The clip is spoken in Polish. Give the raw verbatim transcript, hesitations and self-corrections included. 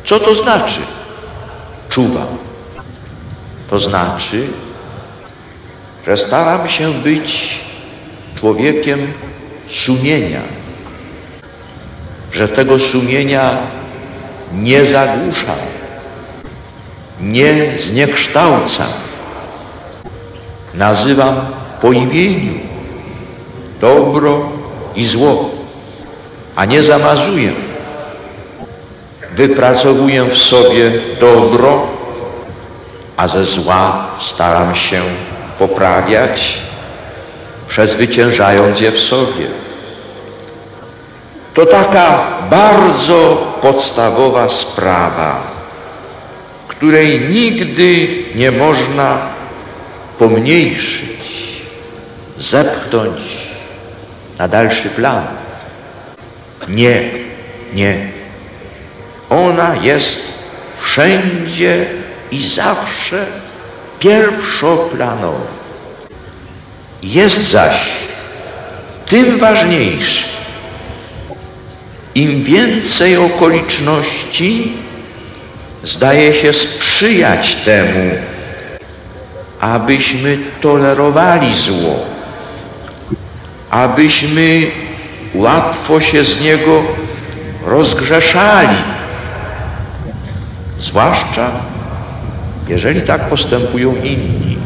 Co to znaczy? Czuwam. To znaczy, że staram się być człowiekiem sumienia, że tego sumienia nie zagłuszam, nie zniekształcam. Nazywam po imieniu dobro i zło, a nie zamazuję. Wypracowuję w sobie dobro, a ze zła staram się poprawiać, przezwyciężając je w sobie. To taka bardzo podstawowa sprawa, której nigdy nie można pomniejszyć, zepchnąć na dalszy plan. Nie, nie. Ona jest wszędzie i zawsze pierwszoplanowa. Jest zaś tym ważniejszy, im więcej okoliczności zdaje się sprzyjać temu, abyśmy tolerowali zło, abyśmy łatwo się z niego rozgrzeszali, zwłaszcza jeżeli tak postępują inni.